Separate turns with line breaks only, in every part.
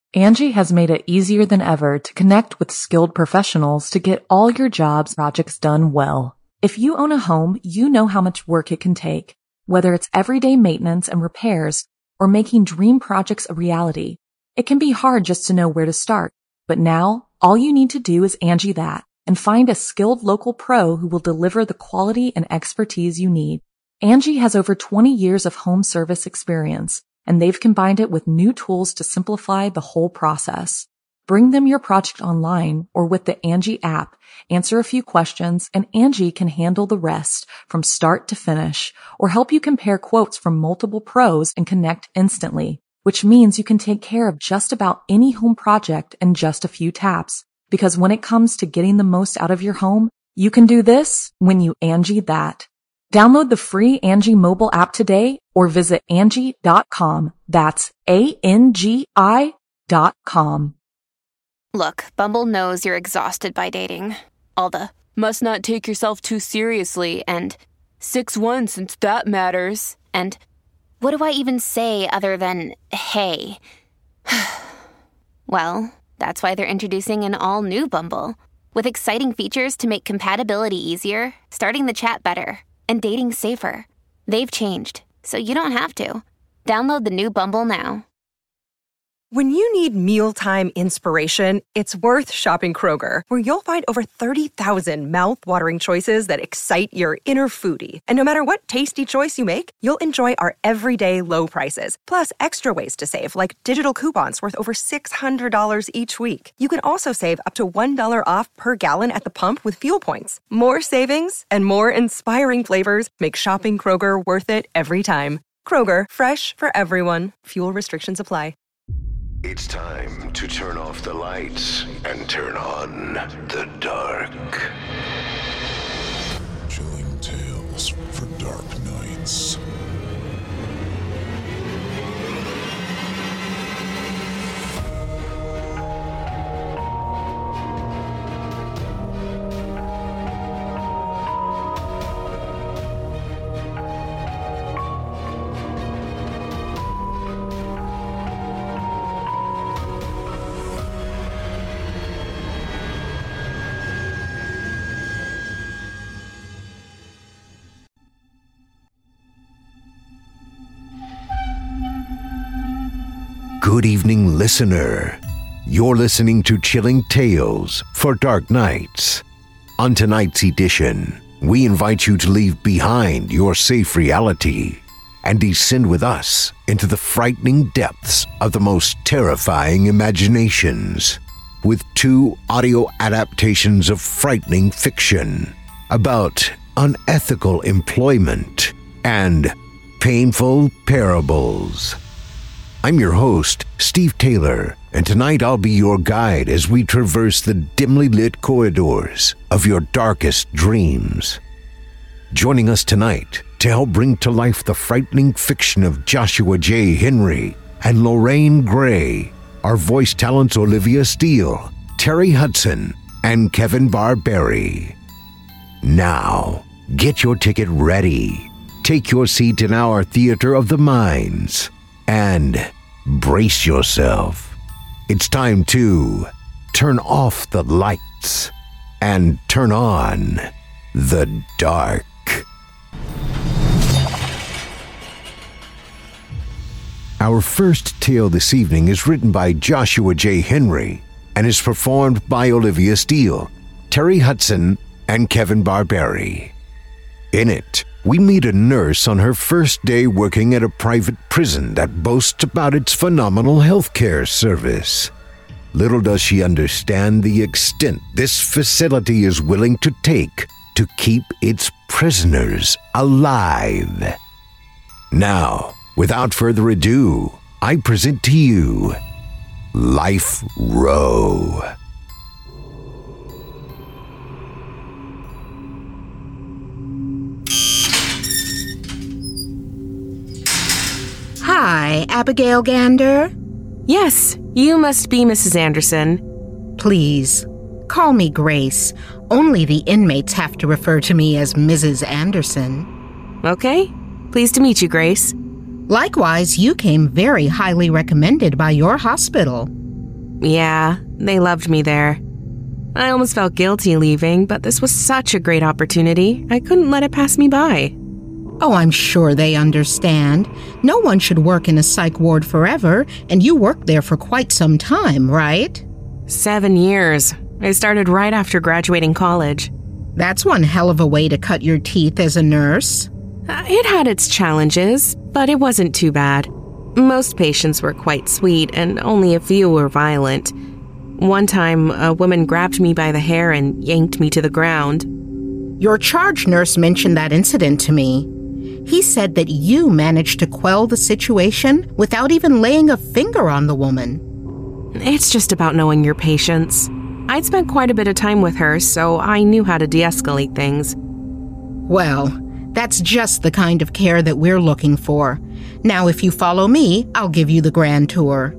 Angie has made it easier than ever to connect with skilled professionals to get all your jobs projects done well. If you own a home, you know how much work it can take, whether it's everyday maintenance and repairs or making dream projects a reality. It can be hard just to know where to start, but now all you need to do is Angie that and find a skilled local pro who will deliver the quality and expertise you need. Angie has over 20 years of home service experience, and they've combined it with new tools to simplify the whole process. Bring them your project online or with the Angie app, answer a few questions, and Angie can handle the rest from start to finish, or help you compare quotes from multiple pros and connect instantly, which means you can take care of just about any home project in just a few taps. Because when it comes to getting the most out of your home, you can do this when you Angie that. Download the free Angie mobile app today or visit Angie.com. That's ANGI.com.
Look, Bumble knows you're exhausted by dating. All the, must not take yourself too seriously, and 6'1" since that matters. And what do I even say other than, hey? Well, that's why they're introducing an all-new Bumble, with exciting features to make compatibility easier, starting the chat better, and dating safer. They've changed, so you don't have to. Download the new Bumble now.
When you need mealtime inspiration, it's worth shopping Kroger, where you'll find over 30,000 mouth-watering choices that excite your inner foodie. And no matter what tasty choice you make, you'll enjoy our everyday low prices, plus extra ways to save, like digital coupons worth over $600 each week. You can also save up to $1 off per gallon at the pump with fuel points. More savings and more inspiring flavors make shopping Kroger worth it every time. Kroger, fresh for everyone. Fuel restrictions apply.
It's time to turn off the lights and turn on the dark.
Chilling tales for dark nights.
Good evening, listener. You're listening to Chilling Tales for Dark Nights. On tonight's edition, we invite you to leave behind your safe reality and descend with us into the frightening depths of the most terrifying imaginations with 2 audio adaptations of frightening fiction about unethical employment and painful parables. I'm your host, Steve Taylor, and tonight I'll be your guide as we traverse the dimly lit corridors of your darkest dreams. Joining us tonight to help bring to life the frightening fiction of Joshua J. Henry and Lorraine Gray are voice talents Olivia Steele, Terry Hudson, and Kevin Barberi. Now, get your ticket ready, take your seat in our theater of the minds, and brace yourself. It's time to turn off the lights and turn on the dark. Our first tale this evening is written by Joshua J. Henry and is performed by Olivia Steele, Terry Hudson, and Kevin Barberi. In it, we meet a nurse on her first day working at a private prison that boasts about its phenomenal healthcare service. Little does she understand the extent this facility is willing to take to keep its prisoners alive. Now, without further ado, I present to you Life Row.
Hi, Abigail Gander.
Yes, you must be Mrs. Anderson.
Please, call me Grace. Only the inmates have to refer to me as Mrs. Anderson.
Okay. Pleased to meet you, Grace.
Likewise, you came very highly recommended by your hospital.
Yeah, they loved me there. I almost felt guilty leaving, but this was such a great opportunity, I couldn't let it pass me by.
Oh, I'm sure they understand. No one should work in a psych ward forever, and you worked there for quite some time, right?
7 years. I started right after graduating college.
That's one hell of a way to cut your teeth as a nurse.
It had its challenges, but it wasn't too bad. Most patients were quite sweet, and only a few were violent. One time, a woman grabbed me by the hair and yanked me to the ground.
Your charge nurse mentioned that incident to me. He said that you managed to quell the situation without even laying a finger on the woman.
It's just about knowing your patients. I'd spent quite a bit of time with her, so I knew how to de-escalate things.
Well, that's just the kind of care that we're looking for. Now, if you follow me, I'll give you the grand tour.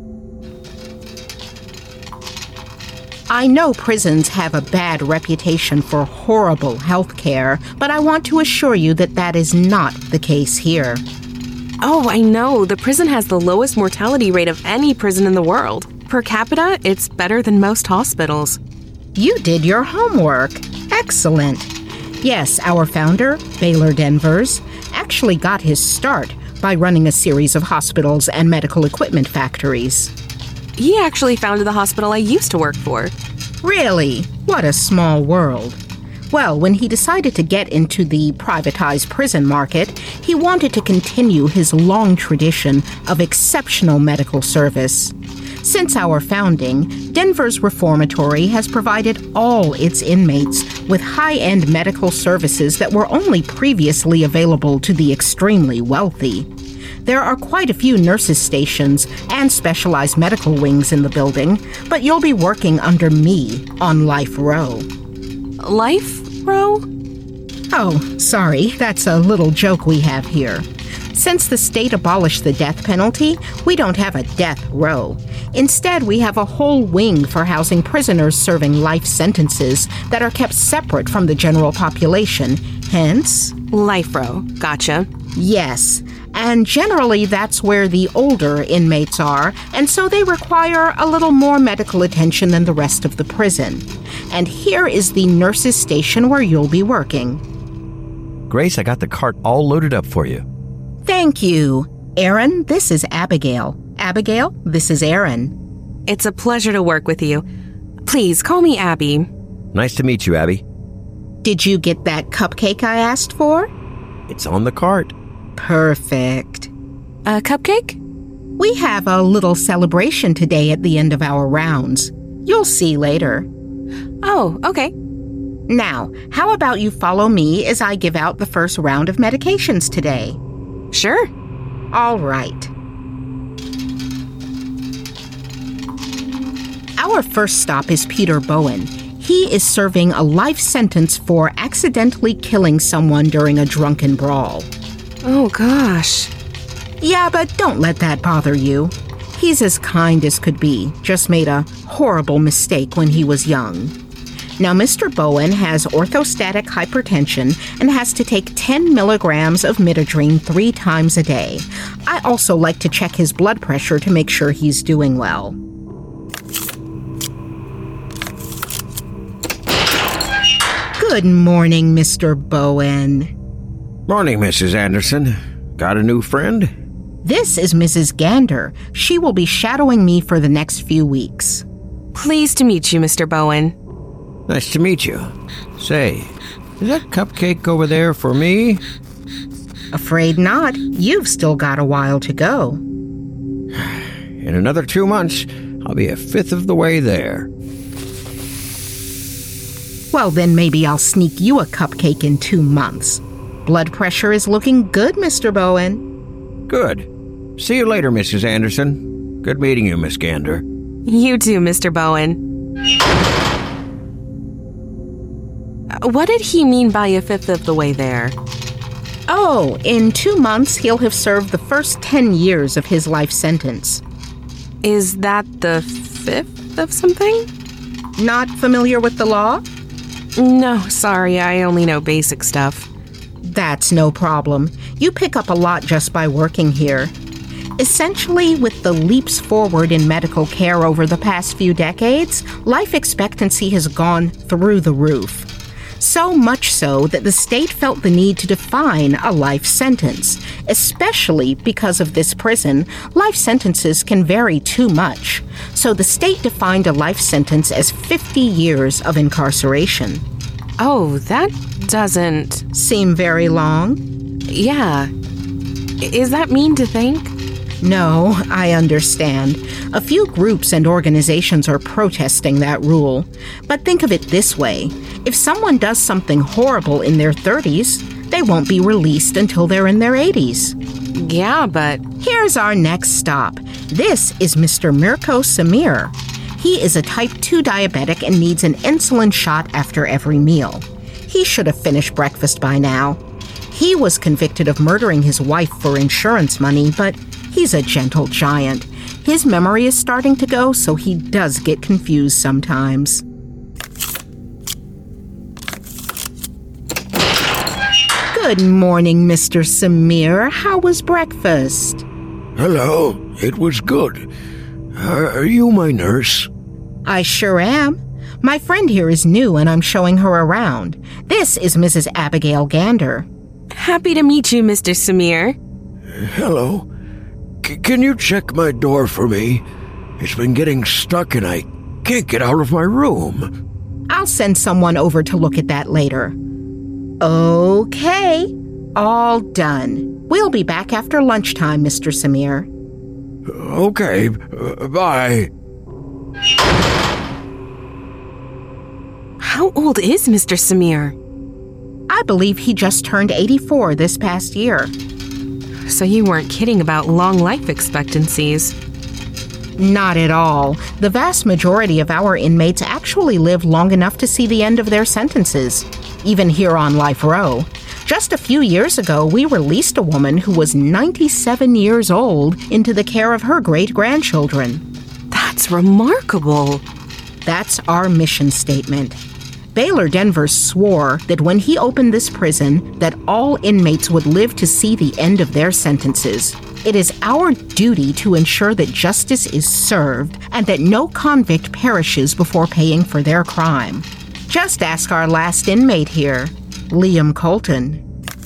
I know prisons have a bad reputation for horrible health care, but I want to assure you that that is not the case here.
Oh, I know. The prison has the lowest mortality rate of any prison in the world. Per capita, it's better than most hospitals.
You did your homework. Excellent. Yes, our founder, Baylor Denvers, actually got his start by running a series of hospitals and medical equipment factories.
He actually founded the hospital I used to work for.
Really? What a small world. Well, when he decided to get into the privatized prison market, he wanted to continue his long tradition of exceptional medical service. Since our founding, Denver's Reformatory has provided all its inmates with high-end medical services that were only previously available to the extremely wealthy. There are quite a few nurses' stations and specialized medical wings in the building, but you'll be working under me on Life Row.
Life Row?
Oh, sorry, that's a little joke we have here. Since the state abolished the death penalty, we don't have a death row. Instead, we have a whole wing for housing prisoners serving life sentences that are kept separate from the general population, hence...
Life Row. Gotcha.
Yes, and generally that's where the older inmates are, and so they require a little more medical attention than the rest of the prison. And here is the nurses' station where you'll be working.
Grace, I got the cart all loaded up for you.
Thank you. Aaron, this is Abigail. Abigail, this is Aaron.
It's a pleasure to work with you. Please, call me Abby.
Nice to meet you, Abby.
Did you get that cupcake I asked for?
It's on the cart.
Perfect.
A cupcake?
We have a little celebration today at the end of our rounds. You'll see later.
Oh, okay.
Now, how about you follow me as I give out the first round of medications today?
Sure.
All right. Our first stop is Peter Bowen. He is serving a life sentence for accidentally killing someone during a drunken brawl.
Oh, gosh.
Yeah, but don't let that bother you. He's as kind as could be, just made a horrible mistake when he was young. Now, Mr. Bowen has orthostatic hypertension and has to take 10 milligrams of midodrine 3 times a day. I also like to check his blood pressure to make sure he's doing well. Good morning, Mr. Bowen.
Morning, Mrs. Anderson. Got a new friend?
This is Mrs. Gander. She will be shadowing me for the next few weeks.
Pleased to meet you, Mr. Bowen.
Nice to meet you. Say, is that cupcake over there for me?
Afraid not. You've still got a while to go.
In another 2 months, I'll be a fifth of the way there.
Well, then maybe I'll sneak you a cupcake in 2 months. Blood pressure is looking good, Mr. Bowen.
Good. See you later, Mrs. Anderson. Good meeting you, Miss Gander.
You too, Mr. Bowen. What did he mean by a fifth of the way there?
Oh, in 2 months, he'll have served the first 10 years of his life sentence.
Is that the fifth of something?
Not familiar with the law?
No, sorry, I only know basic stuff.
That's no problem. You pick up a lot just by working here. Essentially, with the leaps forward in medical care over the past few decades, life expectancy has gone through the roof. So much so that the state felt the need to define a life sentence. Especially because of this prison, life sentences can vary too much. So the state defined a life sentence as 50 years of incarceration.
Oh, that doesn't
seem very long?
Yeah. Is that mean to think?
No, I understand. A few groups and organizations are protesting that rule. But think of it this way. If someone does something horrible in their 30s, they won't be released until they're in their 80s.
Yeah, but...
Here's our next stop. This is Mr. Mirko Samir. He is a type 2 diabetic and needs an insulin shot after every meal. He should have finished breakfast by now. He was convicted of murdering his wife for insurance money, but he's a gentle giant. His memory is starting to go, so he does get confused sometimes. Good morning, Mr. Samir. How was breakfast?
Hello, it was good. Are you my nurse?
I sure am. My friend here is new and I'm showing her around. This is Mrs. Abigail Gander.
Happy to meet you, Mr. Samir.
Hello. Can you check my door for me? It's been getting stuck and I can't get out of my room.
I'll send someone over to look at that later. Okay, all done. We'll be back after lunchtime, Mr. Samir.
Okay, bye.
How old is Mr. Samir?
I believe he just turned 84 this past year.
So you weren't kidding about long life expectancies?
Not at all. The vast majority of our inmates actually live long enough to see the end of their sentences, even here on Life Row. Just a few years ago, we released a woman who was 97 years old into the care of her great-grandchildren.
That's remarkable.
That's our mission statement. Baylor Denvers swore that when he opened this prison, that all inmates would live to see the end of their sentences. It is our duty to ensure that justice is served and that no convict perishes before paying for their crime. Just ask our last inmate here, Liam Colton.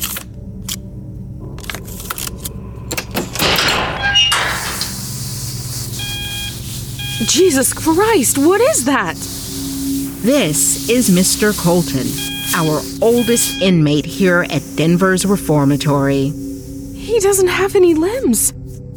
Jesus Christ, what is that?
This is Mr. Colton, our oldest inmate here at Denver's Reformatory.
He doesn't have any limbs.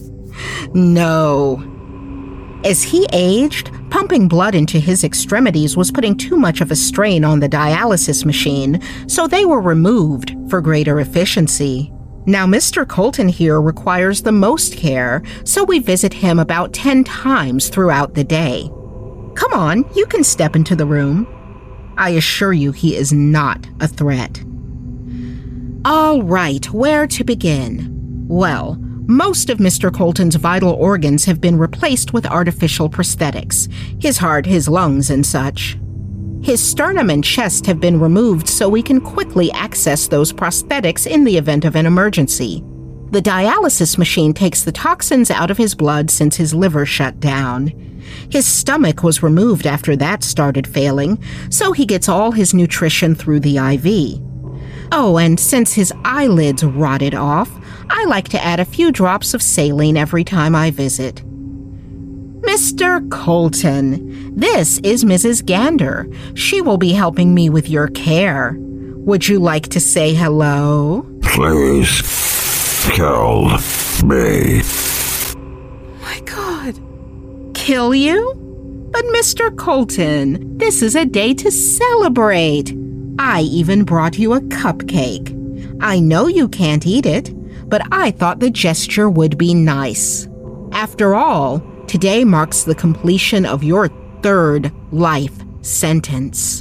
No. As he aged, pumping blood into his extremities was putting too much of a strain on the dialysis machine, so they were removed for greater efficiency. Now, Mr. Colton here requires the most care, so we visit him about 10 times throughout the day. Come on, you can step into the room. I assure you he is not a threat. All right, where to begin? Well, most of Mr. Colton's vital organs have been replaced with artificial prosthetics, his heart, his lungs, and such. His sternum and chest have been removed so we can quickly access those prosthetics in the event of an emergency. The dialysis machine takes the toxins out of his blood since his liver shut down. His stomach was removed after that started failing, so he gets all his nutrition through the IV. Oh, and since his eyelids rotted off, I like to add a few drops of saline every time I visit. Mr. Colton, this is Mrs. Gander. She will be helping me with your care. Would you like to say hello?
Please, kill me.
My God.
Kill you? But Mr. Colton, this is a day to celebrate. I even brought you a cupcake. I know you can't eat it, but I thought the gesture would be nice. After all, today marks the completion of your 3rd life sentence.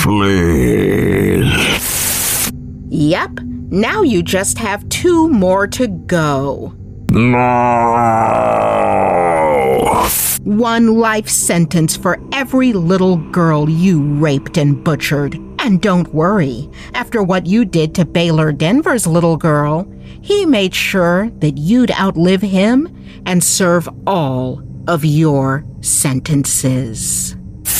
Please.
Yep, now you just have 2 more to go.
No.
1 life sentence for every little girl you raped and butchered. And don't worry, after what you did to Baylor Denver's little girl, He made sure that you'd outlive him and serve all of your sentences.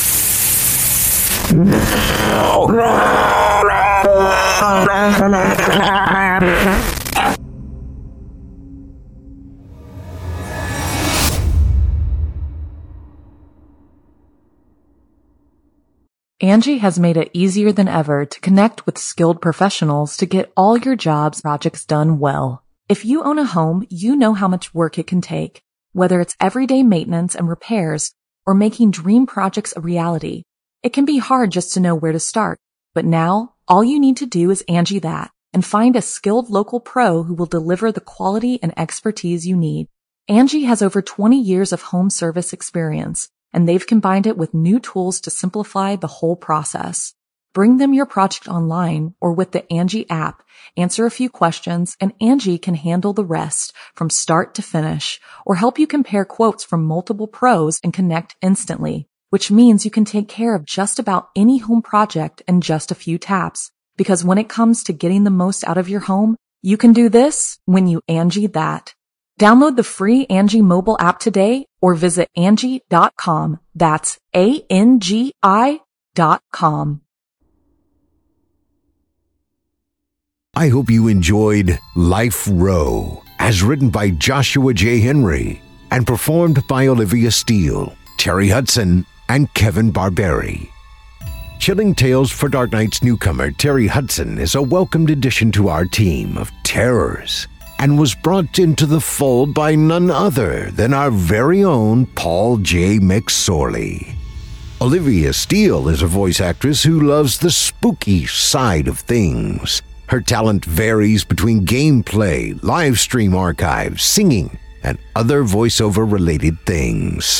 Angie has made it easier than ever to connect with skilled professionals to get all your jobs projects done well. If you own a home, you know how much work it can take, whether it's everyday maintenance and repairs or making dream projects a reality. It can be hard just to know where to start, but now all you need to do is Angie that and find a skilled local pro who will deliver the quality and expertise you need. Angie has over 20 years of home service experience, and they've combined it with new tools to simplify the whole process. Bring them your project online or with the Angie app, answer a few questions, and Angie can handle the rest from start to finish, or help you compare quotes from multiple pros and connect instantly, which means you can take care of just about any home project in just a few taps. Because when it comes to getting the most out of your home, you can do this when you Angie that. Download the free Angie mobile app today or visit Angie.com. That's ANGI.com.
I hope you enjoyed Life Row, as written by Joshua J. Henry and performed by Olivia Steele, Terry Hudson, and Kevin Barberi. Chilling Tales for Dark Nights newcomer Terry Hudson is a welcomed addition to our team of terrors and was brought into the fold by none other than our very own Paul J. McSorley. Olivia Steele is a voice actress who loves the spooky side of things. Her talent varies between gameplay, live stream archives, singing, and other voiceover-related things.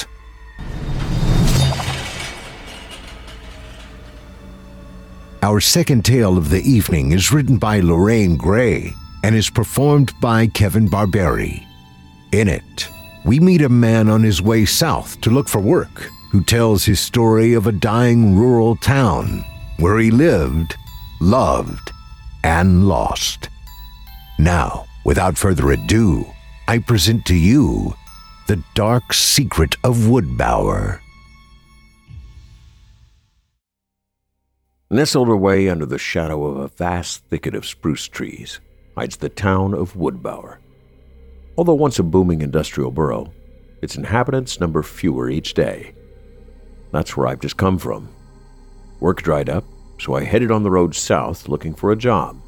Our second tale of the evening is written by Lorraine Gray and is performed by Kevin Barberi. In it, we meet a man on his way south to look for work who tells his story of a dying rural town where he lived, loved, and lost. Now, without further ado, I present to you The Dark Secret of Woodbower.
Nestled away under the shadow of a vast thicket of spruce trees hides the town of Woodbower. Although once a booming industrial borough, its inhabitants number fewer each day. That's where I've just come from. Work dried up, so I headed on the road south looking for a job.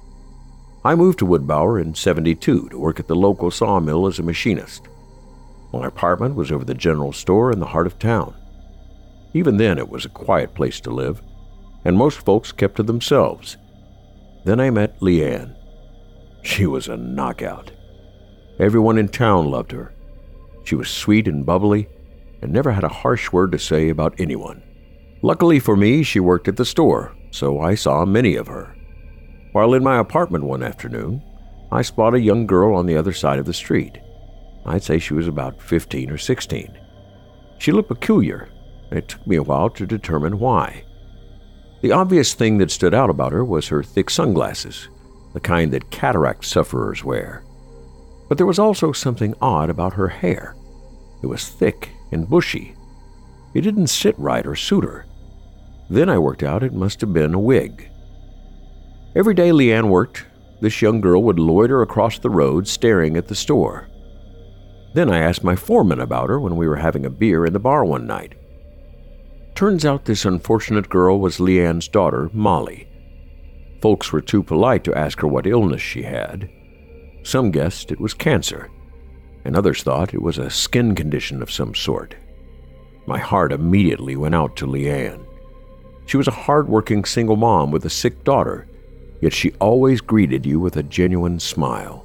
I moved to Woodbower in '72 to work at the local sawmill as a machinist. My apartment was over the general store in the heart of town. Even then, it was a quiet place to live, and most folks kept to themselves. Then I met Leanne. She was a knockout. Everyone in town loved her. She was sweet and bubbly, and never had a harsh word to say about anyone. Luckily for me, she worked at the store, so I saw many of her. While in my apartment one afternoon, I spotted a young girl on the other side of the street. I'd say she was about 15 or 16. She looked peculiar, and it took me a while to determine why. The obvious thing that stood out about her was her thick sunglasses, the kind that cataract sufferers wear. But there was also something odd about her hair. It was thick and bushy. It didn't sit right or suit her. Then I worked out it must have been a wig. Every day Leanne worked, this young girl would loiter across the road staring at the store. Then I asked my foreman about her when we were having a beer in the bar one night. Turns out this unfortunate girl was Leanne's daughter, Molly. Folks were too polite to ask her what illness she had. Some guessed it was cancer, and others thought it was a skin condition of some sort. My heart immediately went out to Leanne. She was a hard-working single mom with a sick daughter, yet she always greeted you with a genuine smile.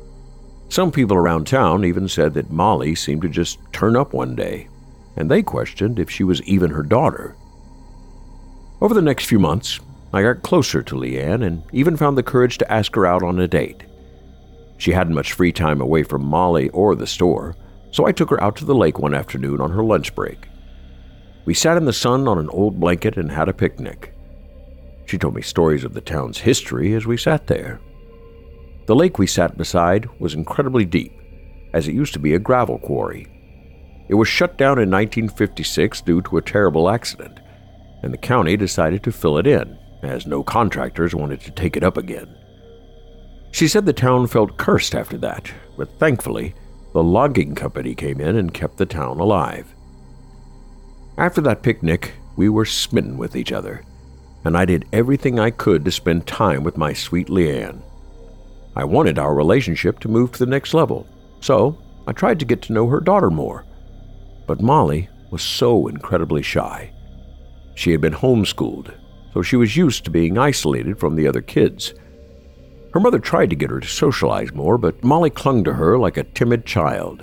Some people around town even said that Molly seemed to just turn up one day, and they questioned if she was even her daughter. Over the next few months, I got closer to Leanne and even found the courage to ask her out on a date. She hadn't much free time away from Molly or the store, so I took her out to the lake one afternoon on her lunch break. We sat in the sun on an old blanket and had a picnic. She told me stories of the town's history as we sat there. The lake we sat beside was incredibly deep, as it used to be a gravel quarry. It was shut down in 1956 due to a terrible accident, and the county decided to fill it in, as no contractors wanted to take it up again. She said the town felt cursed after that, but thankfully, the logging company came in and kept the town alive. After that picnic, we were smitten with each other, and I did everything I could to spend time with my sweet Leanne. I wanted our relationship to move to the next level, so I tried to get to know her daughter more. But Molly was so incredibly shy. She had been homeschooled, so she was used to being isolated from the other kids. Her mother tried to get her to socialize more, but Molly clung to her like a timid child.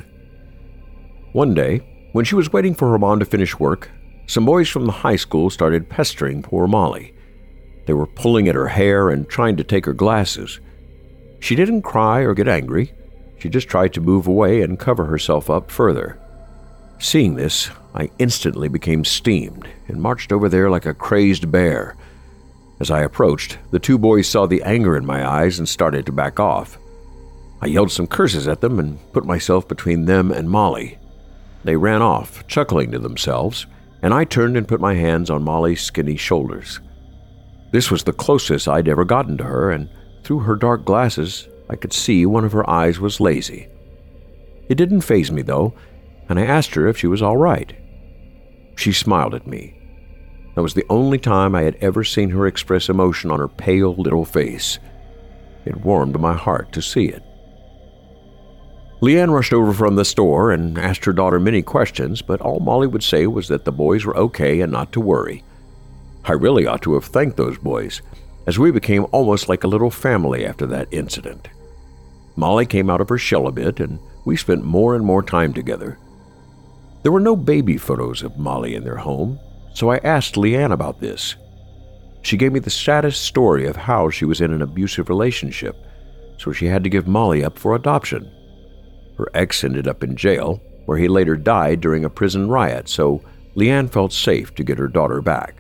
One day, when she was waiting for her mom to finish work, some boys from the high school started pestering poor Molly. They were pulling at her hair and trying to take her glasses. She didn't cry or get angry. She just tried to move away and cover herself up further. Seeing this, I instantly became steamed and marched over there like a crazed bear. As I approached, the two boys saw the anger in my eyes and started to back off. I yelled some curses at them and put myself between them and Molly. They ran off, chuckling to themselves, and I turned and put my hands on Molly's skinny shoulders. This was the closest I'd ever gotten to her, and through her dark glasses, I could see one of her eyes was lazy. It didn't faze me, though, and I asked her if she was all right. She smiled at me. That was the only time I had ever seen her express emotion on her pale little face. It warmed my heart to see it. Leanne rushed over from the store and asked her daughter many questions, but all Molly would say was that the boys were okay and not to worry. I really ought to have thanked those boys, as we became almost like a little family after that incident. Molly came out of her shell a bit, and we spent more and more time together. There were no baby photos of Molly in their home, so I asked Leanne about this. She gave me the saddest story of how she was in an abusive relationship, so she had to give Molly up for adoption. Her ex ended up in jail, where he later died during a prison riot, so Leanne felt safe to get her daughter back.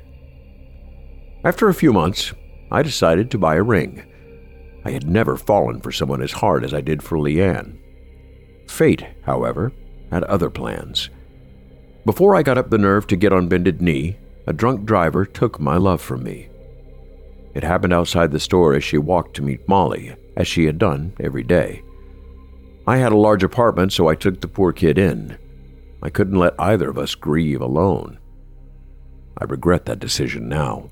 After a few months, I decided to buy a ring. I had never fallen for someone as hard as I did for Leanne. Fate, however, had other plans. Before I got up the nerve to get on bended knee, a drunk driver took my love from me. It happened outside the store as she walked to meet Molly, as she had done every day. I had a large apartment, so I took the poor kid in. I couldn't let either of us grieve alone. I regret that decision now.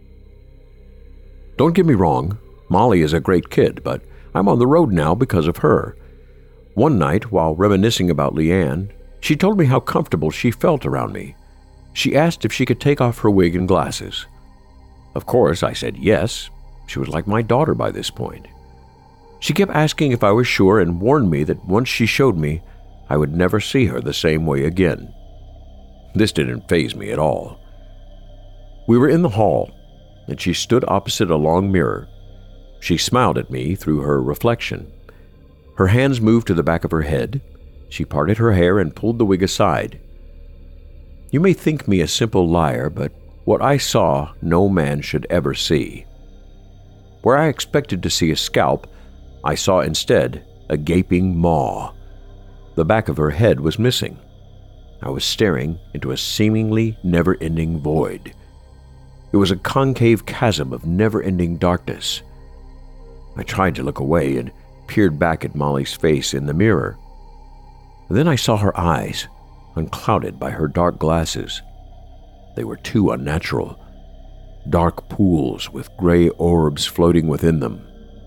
Don't get me wrong, Molly is a great kid, but I'm on the road now because of her. One night, while reminiscing about Leanne, she told me how comfortable she felt around me. She asked if she could take off her wig and glasses. Of course, I said yes. She was like my daughter by this point. She kept asking if I was sure and warned me that once she showed me, I would never see her the same way again. This didn't faze me at all. We were in the hall, and she stood opposite a long mirror. She smiled at me through her reflection. Her hands moved to the back of her head. She parted her hair and pulled the wig aside. You may think me a simple liar, but what I saw no man should ever see. Where I expected to see a scalp, I saw instead a gaping maw. The back of her head was missing. I was staring into a seemingly never-ending void. It was a concave chasm of never-ending darkness. I tried to look away and peered back at Molly's face in the mirror. Then I saw her eyes, unclouded by her dark glasses. They were too unnatural. Dark pools with gray orbs floating within them.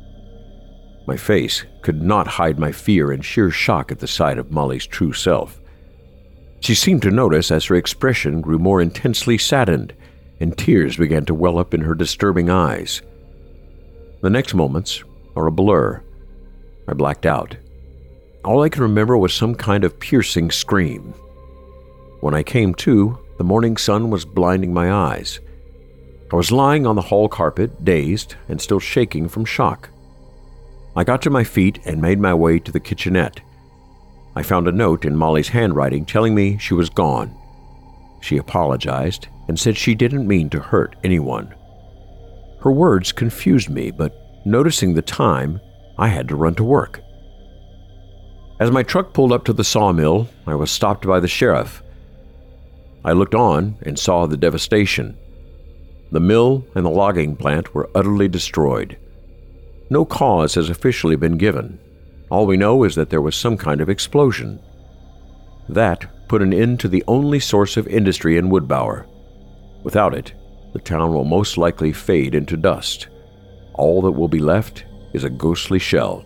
My face could not hide my fear and sheer shock at the sight of Molly's true self. She seemed to notice as her expression grew more intensely saddened, and tears began to well up in her disturbing eyes. The next moments are a blur. I blacked out. All I could remember was some kind of piercing scream. When I came to, the morning sun was blinding my eyes. I was lying on the hall carpet, dazed and still shaking from shock. I got to my feet and made my way to the kitchenette. I found a note in Molly's handwriting telling me she was gone. She apologized and said she didn't mean to hurt anyone. Her words confused me, but noticing the time, I had to run to work. As my truck pulled up to the sawmill, I was stopped by the sheriff. I looked on and saw the devastation. The mill and the logging plant were utterly destroyed. No cause has officially been given. All we know is that there was some kind of explosion. That put an end to the only source of industry in Woodbower. Without it, the town will most likely fade into dust. All that will be left is a ghostly shell.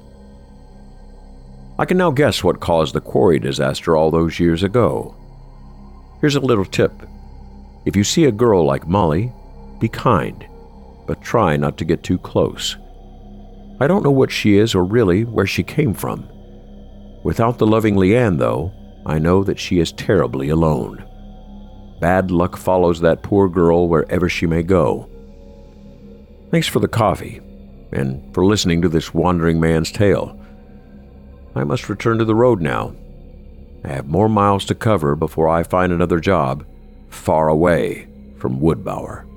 I can now guess what caused the quarry disaster all those years ago. Here's a little tip. If you see a girl like Molly, be kind, but try not to get too close. I don't know what she is or really where she came from. Without the loving Leanne, though, I know that she is terribly alone. Bad luck follows that poor girl wherever she may go. Thanks for the coffee, and for listening to this wandering man's tale. I must return to the road now. I have more miles to cover before I find another job far away from Woodbower.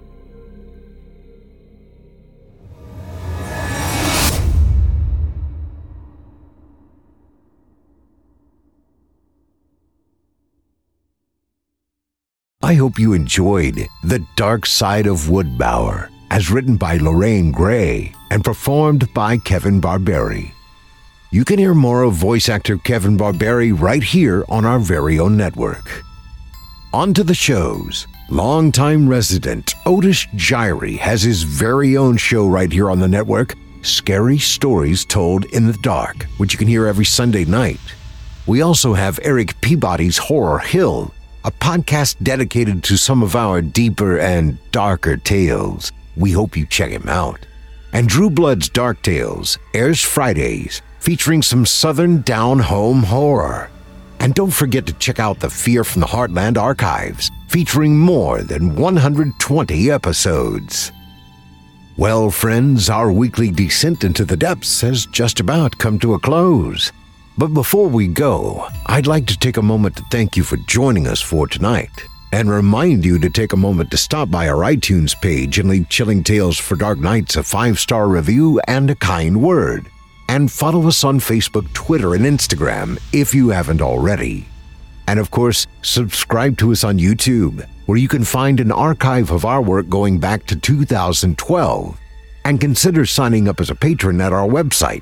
I hope you enjoyed The Dark Side of Woodbower, as written by Lorraine Gray and performed by Kevin Barberi. You can hear more of voice actor Kevin Barberi right here on our very own network. On to the shows. Longtime resident Otis Jiry has his very own show right here on the network, Scary Stories Told in the Dark, which you can hear every Sunday night. We also have Eric Peabody's Horror Hill, a podcast dedicated to some of our deeper and darker tales. We hope you check him out. And Drew Blood's Dark Tales airs Fridays, featuring some Southern down-home horror. And don't forget to check out the Fear from the Heartland archives, featuring more than 120 episodes. Well, friends, our weekly descent into the depths has just about come to a close. But before we go, I'd like to take a moment to thank you for joining us for tonight, and remind you to take a moment to stop by our iTunes page and leave Chilling Tales for Dark Nights a 5-star review and a kind word. And follow us on Facebook, Twitter, and Instagram if you haven't already. And of course, subscribe to us on YouTube, where you can find an archive of our work going back to 2012. And consider signing up as a patron at our website,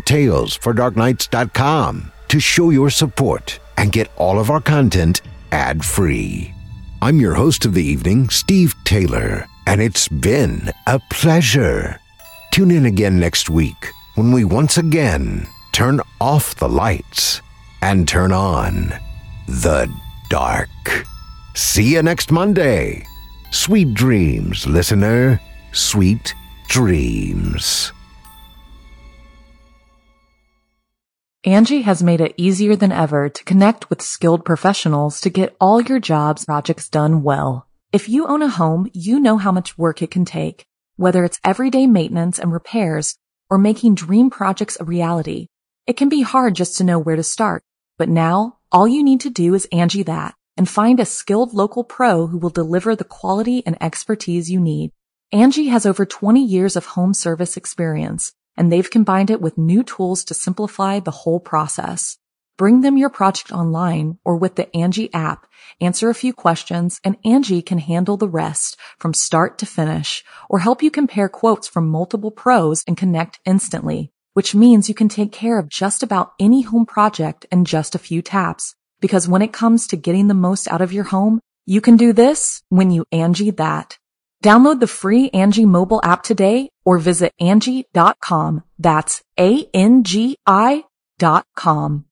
chillingtalesfordarknights.com, to show your support and get all of our content ad-free. I'm your host of the evening, Steve Taylor, and it's been a pleasure. Tune in again next week when we once again turn off the lights and turn on the dark. See you next Monday. Sweet dreams, listener. Sweet dreams.
Angie has made it easier than ever to connect with skilled professionals to get all your jobs projects done well. If you own a home, you know how much work it can take, whether it's everyday maintenance and repairs or making dream projects a reality. It can be hard just to know where to start, but now all you need to do is Angie that and find a skilled local pro who will deliver the quality and expertise you need. Angie has over 20 years of home service experience, and they've combined it with new tools to simplify the whole process. Bring them your project online or with the Angie app, answer a few questions, and Angie can handle the rest from start to finish, or help you compare quotes from multiple pros and connect instantly, which means you can take care of just about any home project in just a few taps. Because when it comes to getting the most out of your home, you can do this when you Angie that. Download the free Angie mobile app today or visit Angie.com. That's ANGI.com.